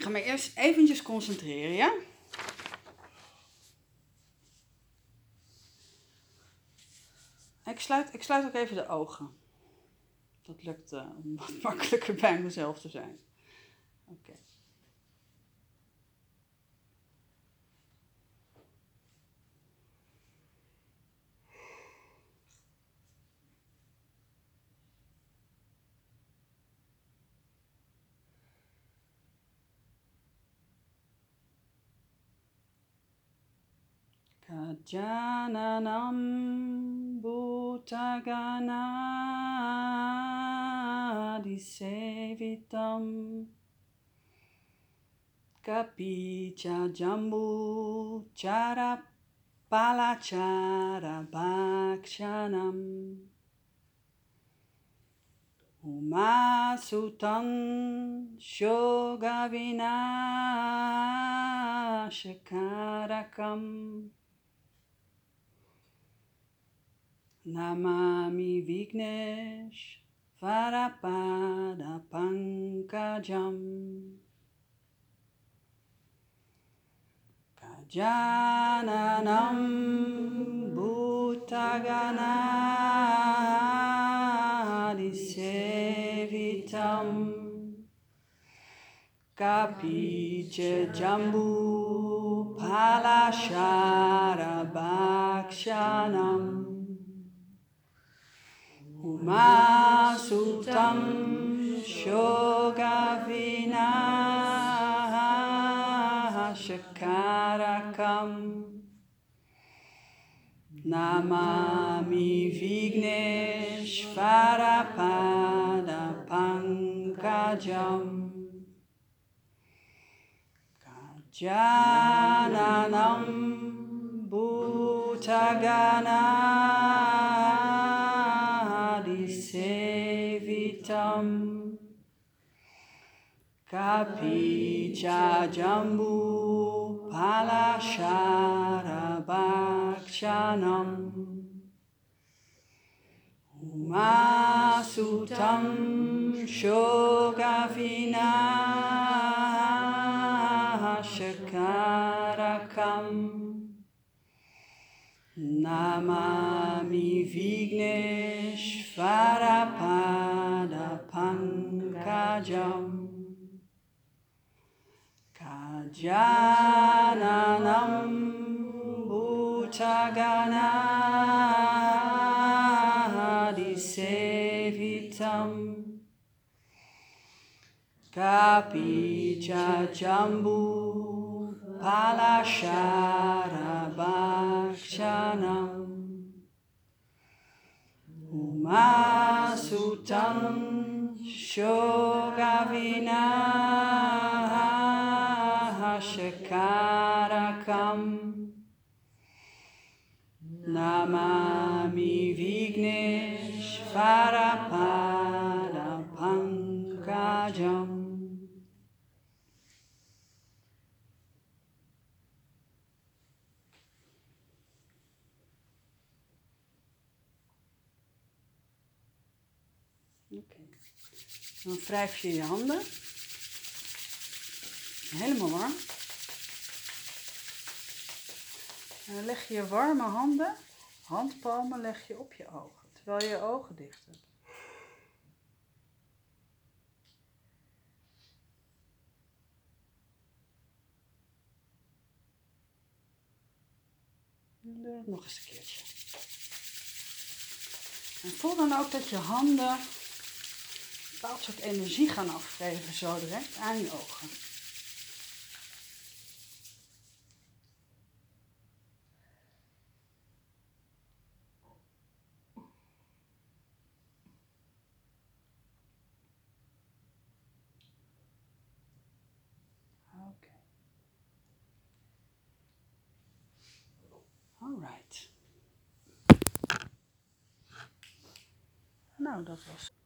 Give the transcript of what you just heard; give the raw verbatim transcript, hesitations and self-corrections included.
ga me eerst eventjes concentreren, ja? Ik sluit, ik sluit ook even de ogen. Dat lukt uh, om wat makkelijker bij mezelf te zijn. Oké. Okay. Gajananam Bhutaganadi Sevitam Kapicha Jambu Chara Palachara Bhakshanam Umasutam Shogavinashakarakam Namami Vignesh Varapada Pankajam Gajananam Bhutaganadi Sevitam Kapicha Jambu Palashara Bhakshanam Umasutam Shogavinaashakarakam Namami Vigneshvarapada Pankajam Gajananam Bhutaganadi Sevitam Kapicha Jambu Palashara Bhakshanam Umasutam Shogavinaashakarakam Namami Vigneshvarapada Pankajam Gajananam Bhutaganadi Sevitam Kapicha Jambu Palashara Bhakshanam Umasutam Shogavinaashakarakam Namami Vigneshvarapada Pankajam. Oké. Okay. Dan wrijf je je handen. Helemaal warm. En dan leg je je warme handen, handpalmen leg je op je ogen, terwijl je je ogen dicht hebt. Dan doe het nog eens een keertje. En voel dan ook dat je handen een bepaald soort energie gaan afgeven, zo direct aan je ogen. Oké. Alright. Nou, dat was